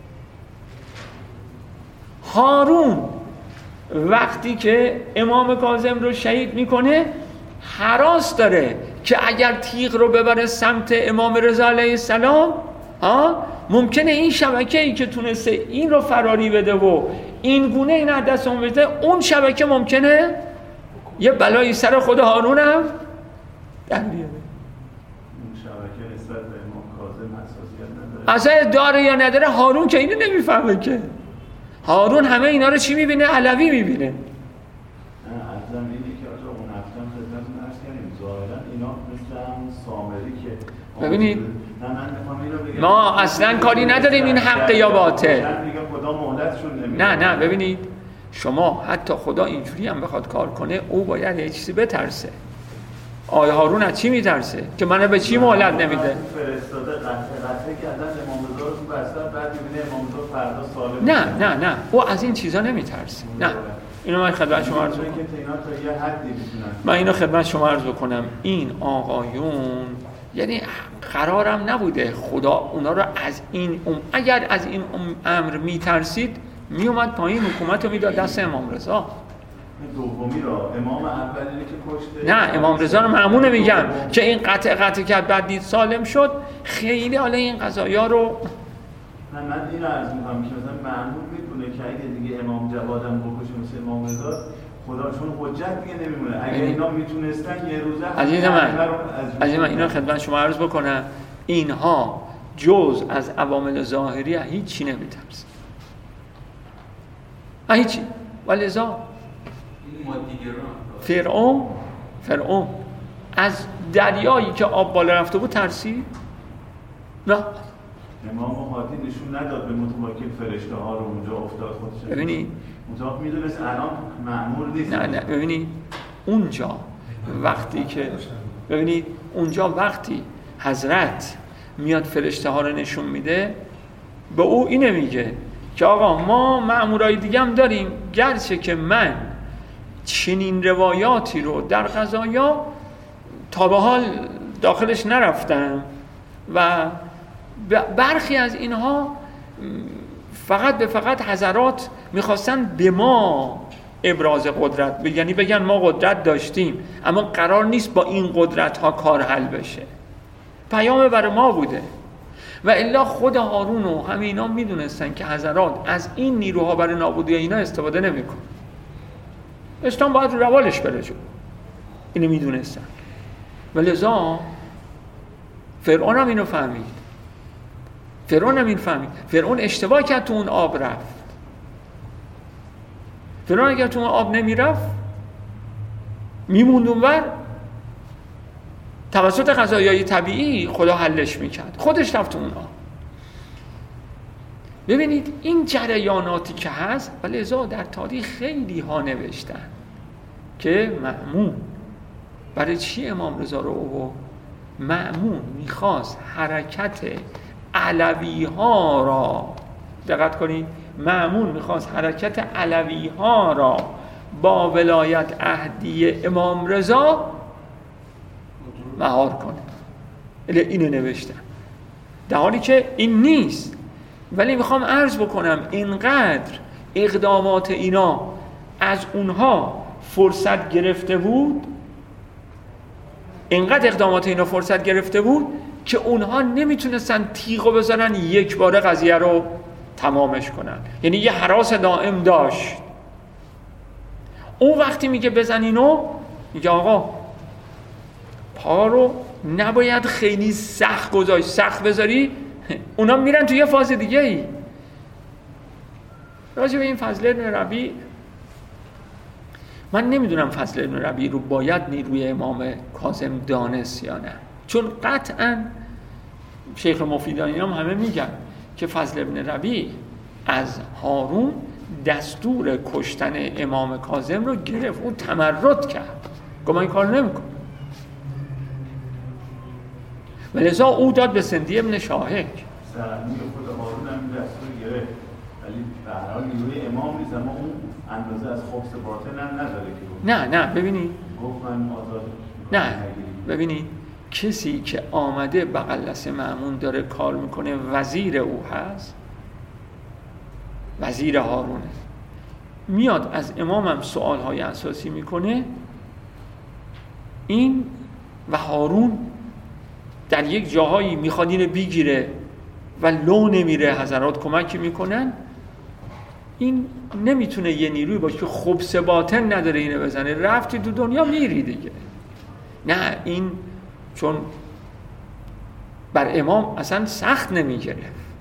هارون وقتی که امام کاظم رو شهید میکنه هراس داره که اگر تیغ رو ببره سمت امام رضا علیه السلام ممکنه این شبکه‌ای که تونسته این رو فراری بده و این گونه این دست اون بده، اون شبکه ممکنه یه بلایی سر خود هارون هم در بیاره. اون شبکه نسبت به امام کاظم حساسیت نداره. اصلا داره یا نداره، هارون که اینو نمیفهمه که. هارون همه اینا رو چی میبینه؟ علوی میبینه. نه عرضم اینه که آجا اون هفتم خدمتتون عرض کردیم ظاهرا اینا مثل هم سامری که ببینید نه من میخوام اینو بگم ما اصلا کاری نداریم این حق یا باطل. میگم خدا مهلتشون نمیده. نه ببینید شما حتی خدا اینجوری هم بخواد کار کنه، او باید یه چیزی بترسه. آقای هارون از چی میترسه؟ که منو به چی مهلت نمیده؟ فرستاده قطعه کردن امام رضا رو تو بستر، بعد میبینه امام رضا فردا سالم. نه او از این چیزا نمیترسه. نه اینو من خدمت شما عرض بکنم. من اینو خدمت شما عرض بکنم. این آقایون یعنی قرارم نبوده خدا اونا رو از این اگر از این امر میترسید میومد پایین حکومت رو میداد دست امام رضا. دومی را امام اولی که کشته. نه امام رضا رو مأمون میگم که این قطع کرد بعد دید سالم شد. خیلی حالا این قضایا رو نه من اینو عرض میکنم که مثلا مأمون میدونه که اگه دیگه امام جوادم بکشه مثل امام رضا خدا چون حجت دیگه نمیمونه. اگه اینا میتونستن یه روزه عزیز من اینو خدمت شما عرض بکنم. اینها جز از عوامل ظاهری هیچی نمیترسن. هیچی. ولذا فرعون از دریایی که آب بالا رفته بود ترسید؟ نه. امام هادی نشون نداد به متوکل فرشته ها رو اونجا افتاد خودش. ببینید اونجا میدونست الان مأمور نیست. نه ببینید اونجا وقتی حضرت میاد فرشته ها رو نشون میده، به او اینه میگه که آقا ما مأمورای دیگه هم داریم، گرچه که من چنین روایاتی رو در قضایا تا به حال داخلش نرفتم و برخی از اینها فقط حضرات میخواستن به ما ابراز قدرت یعنی بگن ما قدرت داشتیم اما قرار نیست با این قدرت ها کار حل بشه. پیام برای ما بوده و الا خود هارون و همه اینا میدونستن که حضرات از این نیروها برای نابودی اینا استفاده نمیکنه. اسلام باید رو روالش بره جو. اینو میدونستن. ولذا فرعون هم اینو فهمید. فرعون اشتباه کرد تو اون آب رفت. فرعون اگر تو اون آب نمیرفت میموند اونور، توسط قضایای طبیعی خدا حلش میکرد. خودش رفت تو اون آب. ببینید این جریاناتی که هست ولذا در تاریخ خیلی ها نوشتن که مأمون برای چی امام رضا رو آورد؟ مأمون میخواست حرکت علوی ها را دقت کنید، مأمون میخواست حرکت علوی ها را با ولایت عهدی امام رضا مهار کنه. اینو نوشتن در حالی که این نیست. ولی میخوام عرض بکنم اینقدر اقدامات اینا از اونها فرصت گرفته بود، که اونها نمیتونستن تیغو بزنن یک باره قضیه رو تمامش کنن. یعنی یه هراس دائم داشت. اون وقتی میگه بزنینو، میگه آقا پا رو نباید خیلی سخت بذاری، اونا میرن توی یه فاز دیگه ای. راجع به این فضل بن ربیع من نمیدونم فضل بن ربیع رو باید نیروی امام کاظم دانست یا نه، چون قطعا شیخ مفیدانی هم همه میگن که فضل بن ربیع از هارون دستور کشتن امام کاظم رو گرفت، اون تمرد کرد، گفت من این کار نمیکنم. ولذا او داد به سندی ابن شاهک. سرمیر خود هارون هم دستور گرفت، ولی به هر حال نیروی امام نیست، اما اون اندازه از خبث باطن هم نداره که نه ببینید، گفت من آزاد. نه ببینید، کسی که آمده بغل دست مأمون داره کار میکنه وزیر او هست، وزیر هارونه، میاد از امامم سوالهای اساسی میکنه، این و هارون در یک جاهایی میخواد اینو بگیره و لو نمیره، حضرات کمکی میکنن، این نمیتونه یه نیروی باشه که خبث باطن نداره اینو بزنه، رفتی تو دنیا میری دیگه. نه، این چون بر امام اصلا سخت نمیگرفت.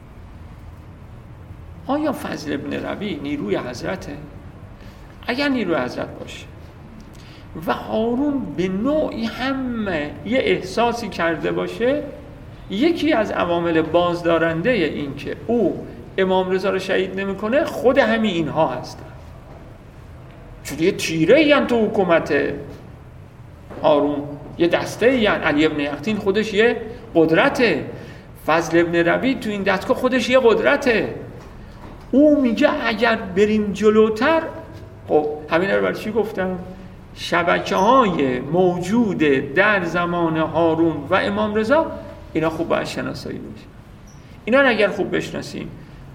آیا فضل ابن ربیع نیروی حضرته؟ اگر نیروی حضرت باشه و هارون به نوعی هم یه احساسی کرده باشه، یکی از عوامل بازدارنده این که او امام رضا رو شهید نمیکنه خود همین اینها هستن. چون یه تیره این تو حکومت هارون، یه دسته این علی ابن یقطین خودش یه قدرته، فضل ابن ربیع تو این دستگاه خودش یه قدرته. او میگه اگر بریم جلوتر، خب همین رو برای چی گفتم؟ شبکه‌های موجود در زمان هارون و امام رضا اینا خوب باید شناسایی بشه. اینا رو اگر خوب بشناسیم،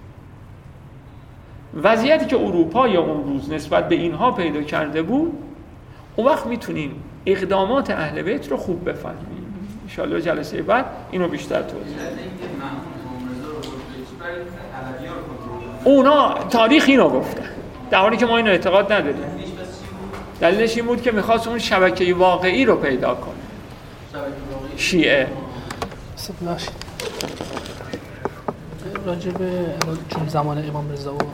وضعیتی که اروپا یا اون روز نسبت به اینها پیدا کرده بود، اون وقت میتونیم اقدامات اهل بیت رو خوب بفهمیم. ان شاءالله جلسه بعد اینو بیشتر توضیح بدیم. اونا تاریخ اینو گفتن، در حالی که ما اینو اعتقاد نداریم. دلیلش این بود که میخواست اون شبکه واقعی رو پیدا کنه. شیعه راجب چون زمان امام رضا و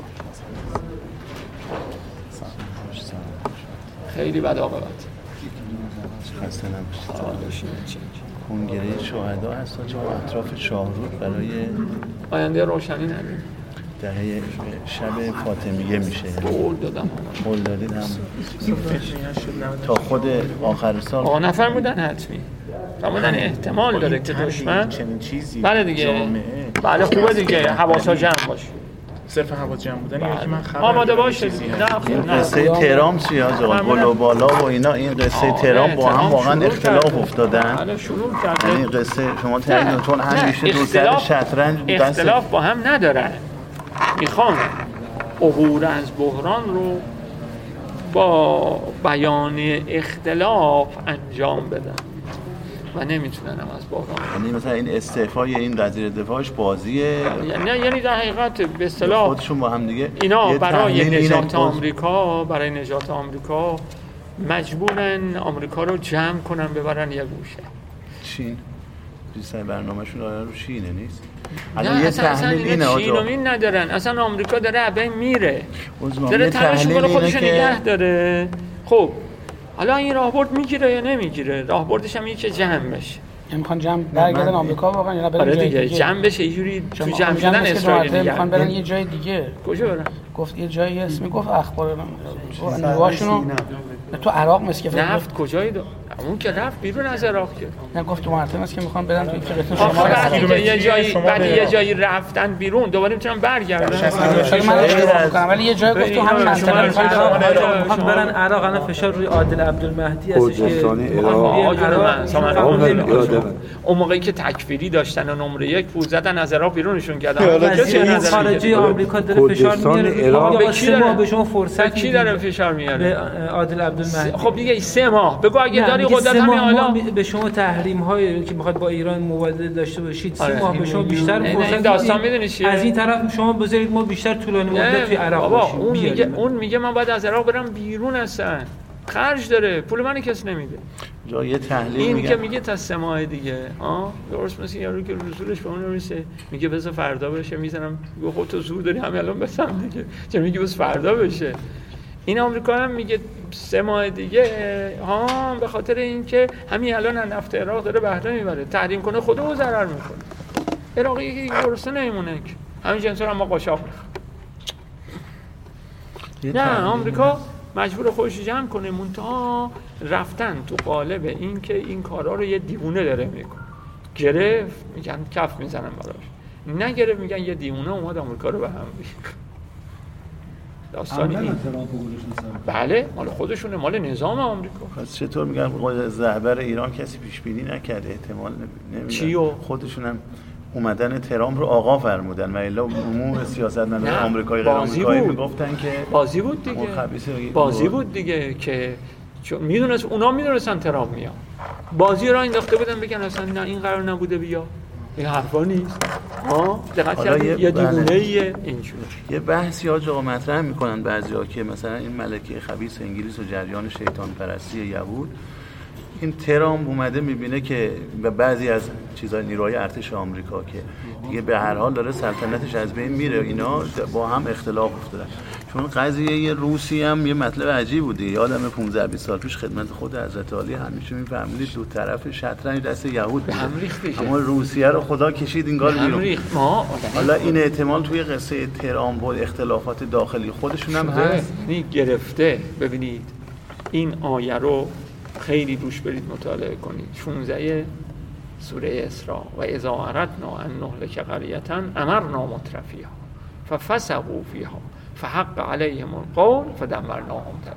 خیلی بد عاقبت. خسته نباشید. کنگره شهدا هست تا اطراف شاهرود برای آینده روشنی نداریم. دهه شب فاطمیه میشه. قول دادم. قول دادید هم تا خود آخر سال. آقا نفرمودن حتمی. فرمودن احتمال داره که دشمن چنین چیزی بله دیگه. بله خوبه دیگه، حواسا جمع باشه. صرف حواس جمع بودن یا که من خبر آماده باشه. نه قصه تهران چیه آقا؟ گل و بالا و اینا، این قصه تهران با هم واقعا اختلاف افتادن. حالا شروع کردن. این قصه شما تهرانتون همیشه دو سر شطرنج اختلاف با هم ندارن. میخوان عبور از بحران رو با بیان اختلاف انجام بدن و نمیتونن هم از بحران. یعنی مثلا این استعفای این وزیر دفاعش بازیه، یعنی در حقیقت به اصطلاح خودشون با هم دیگه اینا برای نجات آمریکا، برای نجات آمریکا مجبورن آمریکا رو جمع کنن ببرن یه گوشه. چین بیشتر برنامه‌شون رو چینه نیست. نه اصلا اینا چین و مین ندارن، اصلا آمریکا داره ابه میره، داره تلاش میکنه خودشو نگه داره. خب حالا این راهبرد میگیره یا نمیگیره؟ راهبردش هم که جمع بشه. میخوان جمع برگردن آمریکا واقعا یا برن جای دیگه؟ جمع بشه یه جوری تو جمع شدن اسرائیل میخوان برن یه جای دیگه. کجا برن؟ گفت یه جایی اسمی گفت اخبار نیروهاشونو تو عراق مسکه نفت کجایی داد؟ اون که رفت بیرون از عراق که نه گفت تو مرتبه است که میخوان برن تو فلسطین. شما یه جایی بعد یه جایی رفتن بیرون دوباره میتونن برگردن. من ولی یه جایی گفت تو همین منطقه میخوان برن عراق. الان فشار روی عادل عبدالمهدی هستش که اون موقعی که تکفیری داشتن و نمره 1 پول زدن از عراق بیرونشون کردن. وزیر خارجه آمریکا داره فشار میاره یا 3 ماه به شما فرصت کی داره فشار میاره؟ به عادل عبدالمهدی. خب دیگه 3 ماه بگو اگه داری قدرت همین حالا به شما تحریم هایی که میخواد با ایران مبادله داشته باشید 3 ماه به شما بیشتر فرصت داستان میدونی چیه؟ از این طرف شما بذارید ما بیشتر طولانی مدت توی عراق باشیم. اون میگه من باید از عراق برم بیرون، اصلا خرج داره، پول من کس نمیده. جا یه تحلیل این که میگه تا 3 ماه دیگه درست مثل یارو که رسولش به اون میرسه میگه بذار فردا بشه، میزنم میگه خب تو زور داری همین الان بسم دیگه، چه میگه بس فردا بشه. این آمریکا هم میگه 3 ماه دیگه به خاطر اینکه همین الان نفت عراق داره بهره میبره، تحریم کنه خودمون ضرر میکنه. عراقی که گرسنه نمیمونه که همین جنسا هم ما قاشق میخوره. نه آمریکا مجبور خودش جمع کنه، منتها رفتن تو قالب این که این کارا رو یه دیوونه داره میکنه. گرفت میگن کف میزنن براش، نگرفت میگن یه دیوونه اومد آمریکا رو به هم ریخت. داستانی این بله مال خودشونه، مال نظام آمریکا. پس چطور میگن رهبر ایران کسی پیش بینی نکرد؟ احتمال چیو خودشون هم اومدن ترامپ رو آقا فرمودن و الا عموم سیاستمداران آمریکایی غیر آمریکایی میگفتن که بازی بود دیگه، بازی بود دیگه که چون میدونست اونا میدونستن ترامپ میاد، بازی را انداخته بودن بگن اصلا نه این قرار نبوده بیا، این حرفا نیست. دقت کردید یه دیوونه‌ایه اینجوری. یه بحثی آقا مطرح میکنن بعضیا که مثلا این ملکه خبیث انگلیس و جریان شیطان پرستی یهود این ترامپ اومده میبینه که به بعضی از چیزای نیروهای ارتش آمریکا که دیگه به هر حال داره سلطنتش از بین میره، اینا با هم اختلاف افتادن. چون قضیه روسی هم یه مطلب عجیب بودی. یادم 15-20 سال پیش خدمت خود حضرت عالی همیشه میفهمیدید دو طرف شطرنج دست یهود بود، اما روسیه رو خدا کشید انگار بیرون. حالا این احتمال توی قصه ترامپ و اختلافات داخلی خودشون هم هست گرفته. ببینید این آیه رو خیلی روش برید مطالعه کنید. 16 سوره اسراء: و اذا اردنا ان نهلك قرية امرنا مترفيها ففسقوا فيها فحق عليهم القول فدمرناهم تدميرا.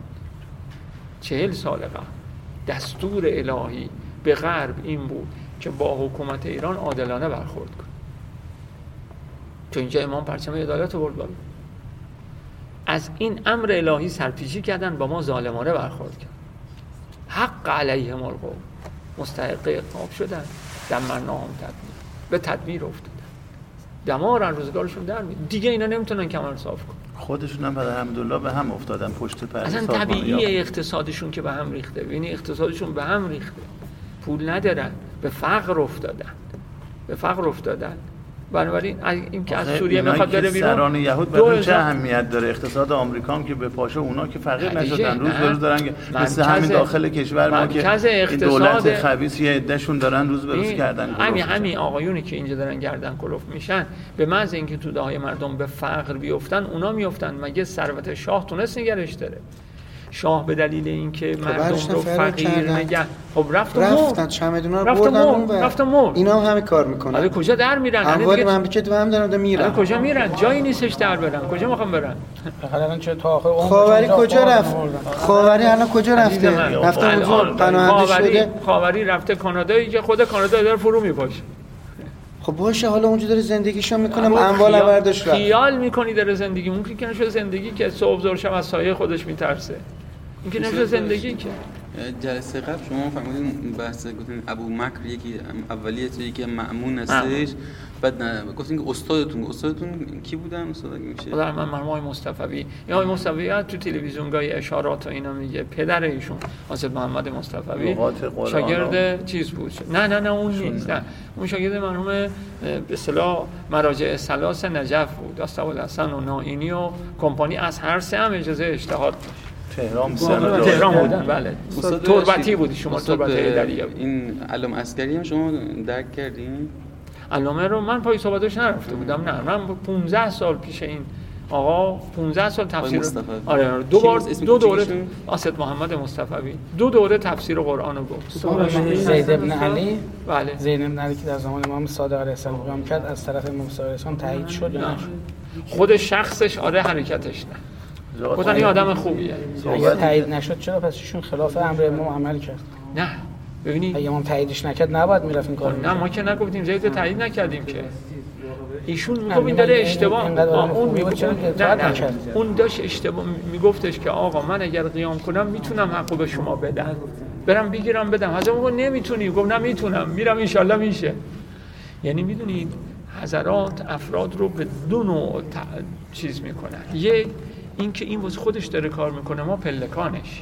40 سال قبل دستور الهی به غرب این بود که با حکومت ایران عادلانه برخورد کن. تو اینجا امام پرچم عدالت آورد بالا. از این امر الهی سرپیچی کردن، با ما ظالمانه برخورد کردن. حق علیهم القول، مستحق عقاب شدن. دمرناهم تدمیر، به تدمیر افتادن، دمار از روزگارشون در میاد. دیگه اینا نمیتونن کمر صاف کنن. خودشون هم الحمدلله به هم افتادن پشت پرده. اصلا طبیعیه اقتصادشون که به هم ریخته. ببینید اقتصادشون به هم ریخته، پول ندارن، به فقر افتادن. بنابراین این که از سوریه میخواد بره بیرون، سران یهود برای چه اهمیت داره؟ اقتصاد آمریکا هم که به پاشه اونا که فقیر نشدن، روز به روز دارن که مثل همین داخل کشور ما که این دولت خبیث یه عدهشون دارن روز به روز کردن. همین آقایونی که اینجا دارن گردن کلوف میشن، به محض اینکه تو دههای مردم به فقر بیفتن اونا میافتن. مگه ثروت شاه تونست نگرش داره؟ شاه به دلیل اینکه مردم رو فقیر نگه، خب رفتن چمدونا رو بردن اون اینا هم همین کار میکنن. حالا کجا در میرن؟ اموال مملکت هم دارن میرن. کجا میرن؟ جایی نیستش در برن. کجا میخوان برن؟ الان چه تا آخر خاوری کجا رفت؟ خاوری الان کجا رفته؟ رفته اونجا پناهنده شده. خاوری رفته کانادایی که خود کانادا داره فرو میپاشه. خب باشه، حالا اونجا داره زندگیشو میکنه، اموال برداشت. خیال میکنی داره زندگی، ممکن که نشه زندگی که صبح زور شب از سایه خودش میترسه. این که نشه زندگی که. جلسه قبل شما فهمیدین بحث گفتین ابو مکر یکی اولیه تو یکی مأمون هستش، بعد گفتین که استادتون کی بودن؟ استاد میشه خدا من مرحوم آقای مصطفی. یا آقای مصطفی تو تلویزیونگای اشارات و اینا میگه پدر ایشون حضرت محمد مصطفی شاگرد چیز بود. نه اون نیست. نه اون شاگرد مرحوم به اصطلاح مراجع ثلاث نجف بود. داستاولحسن و نائینی و کمپانی از هر سه هم اجازه اجتهاد تهران بودن. بله تربتی بودی شما، تربتی دریایی. این علم عسکری هم شما درک کردین؟ علامه رو من پای صحبتش نرفته بودم. نه من 15 سال پیش این آقا 15 سال تفسیر آره دو دوره اسد محمد مصطفی 2 دوره تفسیر قرآن رو گفت. زید بن علی بله زید بن علی که در زمان امام صادق علیه السلام قیام کرد از طرف امام صادق علیه السلام تایید شد یا نه؟ خود شخصش آره، حرکتش نه. گفتن این آدم خوبیه. اگه تایید نشد چرا پس ایشون خلاف امر امام عمل کرد؟ نه ببینید اگه امام تاییدش نکرد نباید میرفت این کارو. نه ما که نگفتیم زید تایید نکردیم که. ایشون میگفت این داره اشتباه اون میگفت اون داشت اشتباه میگفتش که آقا من اگر قیام کنم میتونم حقو به شما بدم، برم بگیرم بدم. حضرت گفت نمیتونی. گفت نمیتونم، میرم ان شاءالله میشه. یعنی میدونید حضرات افراد رو به 2 نوع چیز میکنن. یک این که این واسه خودش داره کار میکنه، ما پلکانش.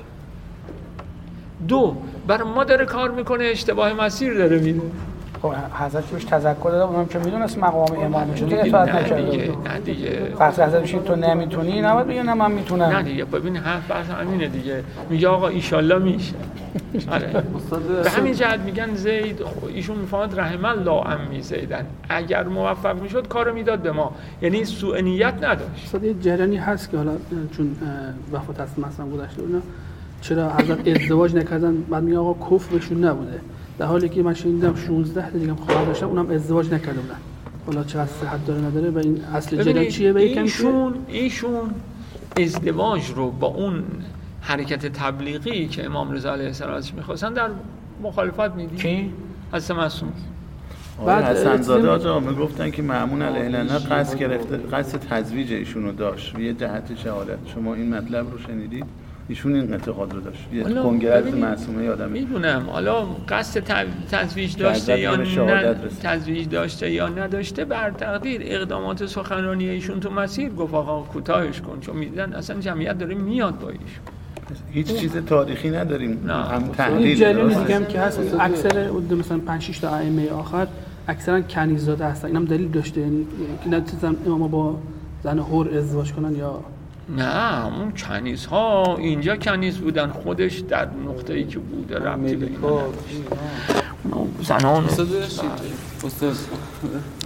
2 برای ما داره کار میکنه، اشتباه مسیر داره میره. خب حضرت روش تذکر داده، اونم که میدونست مقام امامه چون که اطاعت نکرده. نه دیگه وقتی حضرت میشه تو نمیتونی، نباید بگه نه من میتونم. نه دیگه ببین بحث همینه دیگه. میگه آقا ان شاءالله میشه. آره به همین جهت میگن زید ایشون میفهمد رحم الله عمی زیدن، اگر موفق میشد کارو میداد به ما، یعنی سوء نیت نداشت. اصلا یه جریانی هست که حالا چون وفات هست مثلا گذشته اونا چرا حضرت ازدواج نکردن، بعد میگه آقا کفر بهشون نبوده، در حالی که من شنیدم 16 تا دیگه خواهر داشتم اونم ازدواج نکرده بودن. حالا چقدر صحت داره نداره و این اصل جریان چیه؟ به ایشون ازدواج رو با اون حرکت تبلیغی که امام رضا علیه السلام ازش می‌خواستن در مخالفت میدید. کی؟ حضرت معصوم. بعد حسن‌زاده آقا میگفتن که مأمون علیه السلام قصد تزویج ایشونو داشت. یه جهت شهادت شما این مطلب رو شنیدید؟ ایشون این اعتقاد رو داشت. یه کنگره معصومه یادمه. میدونم حالا قصد تزویج داشته یا نه تزویج داشته یا نداشته، بر تقدیر اقدامات سخنرانی ایشون تو مسیر گفت آقا کوتاهش کن، چون میدیدن اصلا جمعیت داره میاد با ایشون. هیچ چیز تاریخی نداریم، هم تحلیل. این جریان دیگه هم که هست اکثر مثلا 5 6 تا ائمه آخر اکثرا کنیززاده هستن. اینم دلیل داشته، یعنی که نتیجه امام با زن حر ازدواج کنن یا نه؟ اون کنیزها اینجا کنیز بودن، خودش در نقطه‌ای که بوده ربطی به اینا نداشت. زنان استاد